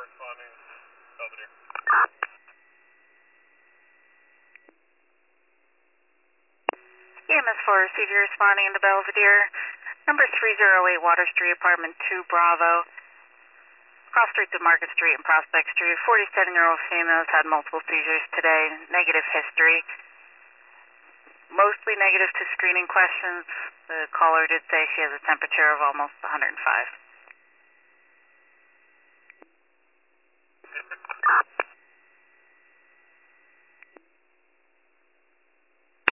responding Belvedere. EMS 4, CG responding to Belvedere. Number 308 Water Street, apartment 2 Bravo. Cross street to Market Street and Prospect Street. 47-year-old female has had multiple seizures today. Negative history. Mostly negative to screening questions. The caller did say she has a temperature of almost 105.